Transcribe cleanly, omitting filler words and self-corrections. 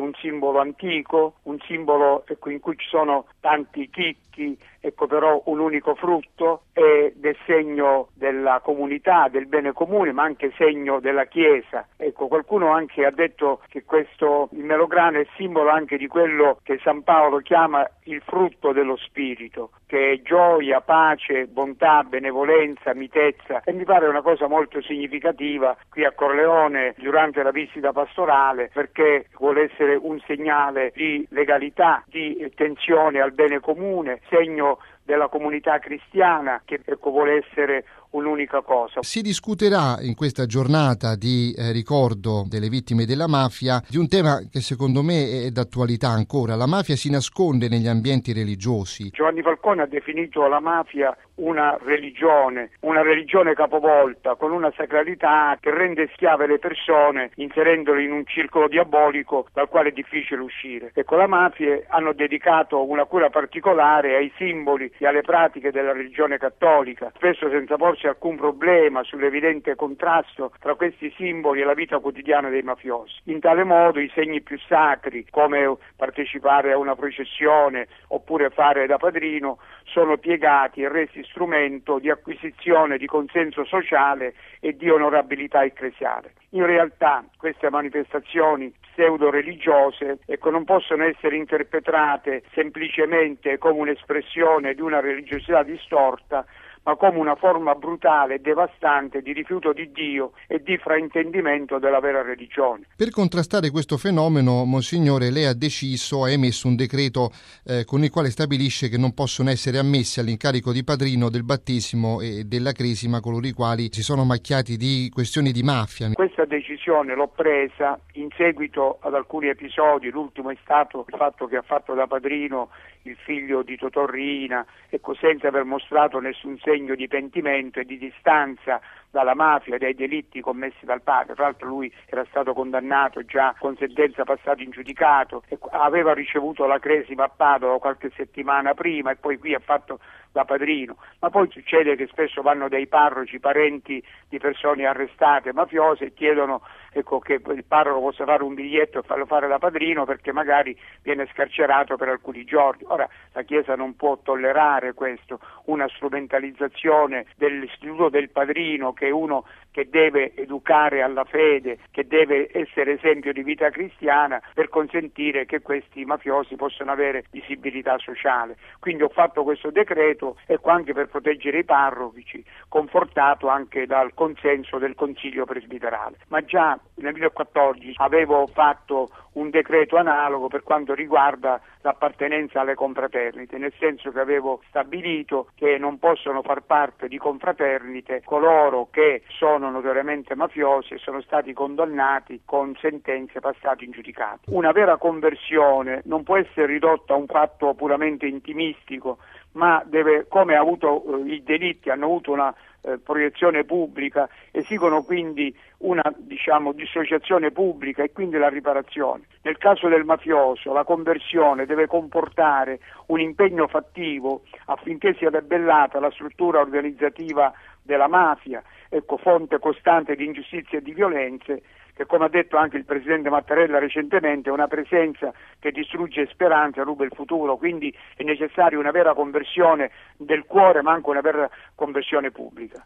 un simbolo antico, un simbolo in cui ci sono tanti chicchi, però un unico frutto, ed è segno della comunità, del bene comune, ma anche segno della Chiesa. Qualcuno anche ha detto che il melograno è simbolo anche di quello che San Paolo chiama il frutto dello Spirito, che è gioia, pace, bontà, benevolenza, mitezza, e mi pare una cosa molto significativa qui a Corleone durante la visita pastorale, perché vuole essere un segnale di legalità, di attenzione al bene comune, segno della comunità cristiana che vuole essere un'unica cosa. Si discuterà in questa giornata di ricordo delle vittime della mafia di un tema che secondo me è d'attualità ancora. La mafia si nasconde negli ambienti religiosi. Giovanni Falcone ha definito la mafia una religione capovolta, con una sacralità che rende schiave le persone, inserendole in un circolo diabolico dal quale è difficile uscire. Le mafie hanno dedicato una cura particolare ai simboli e alle pratiche della religione cattolica, spesso senza porsi alcun problema sull'evidente contrasto tra questi simboli e la vita quotidiana dei mafiosi. In tale modo i segni più sacri, come partecipare a una processione oppure fare da padrino, sono piegati e resi strumento di acquisizione di consenso sociale e di onorabilità ecclesiale. In realtà queste manifestazioni pseudo-religiose non possono essere interpretate semplicemente come un'espressione di una religiosità distorta, ma come una forma brutale e devastante di rifiuto di Dio e di fraintendimento della vera religione. Per contrastare questo fenomeno, Monsignore, lei ha emesso un decreto con il quale stabilisce che non possono essere ammessi all'incarico di padrino del battesimo e della cresima coloro i quali si sono macchiati di questioni di mafia. Questa decisione l'ho presa in seguito ad alcuni episodi. L'ultimo è stato il fatto che ha fatto da padrino il figlio di Totò Riina, senza aver mostrato nessun segno di pentimento e di distanza dalla mafia e dai delitti commessi dal padre. Tra l'altro lui era stato condannato già con sentenza passata in giudicato, aveva ricevuto la cresima a Padova qualche settimana prima e poi qui ha fatto da padrino. Ma poi succede che spesso vanno dei parroci, parenti di persone arrestate mafiose, e chiedono che il parroco possa fare un biglietto e farlo fare da padrino perché magari viene scarcerato per alcuni giorni. Ora la Chiesa non può tollerare questo, una strumentalizzazione dell'istituto del padrino, che è uno che deve educare alla fede, che deve essere esempio di vita cristiana, per consentire che questi mafiosi possano avere visibilità sociale. Quindi ho fatto questo decreto anche per proteggere i parroci, confortato anche dal consenso del Consiglio presbiterale. Ma già nel 2014 avevo fatto un decreto analogo per quanto riguarda l'appartenenza alle confraternite, nel senso che avevo stabilito che non possono far parte di confraternite coloro che sono notoriamente mafiosi e sono stati condannati con sentenze passate in giudicato. Una vera conversione non può essere ridotta a un fatto puramente intimistico, ma come i delitti hanno avuto una proiezione pubblica, esigono quindi una dissociazione pubblica e quindi la riparazione. Nel caso del mafioso la conversione deve comportare un impegno fattivo affinché sia debellata la struttura organizzativa della mafia, fonte costante di ingiustizie e di violenze, che come ha detto anche il presidente Mattarella recentemente è una presenza che distrugge speranza, ruba il futuro. Quindi è necessaria una vera conversione del cuore, ma anche una vera conversione pubblica.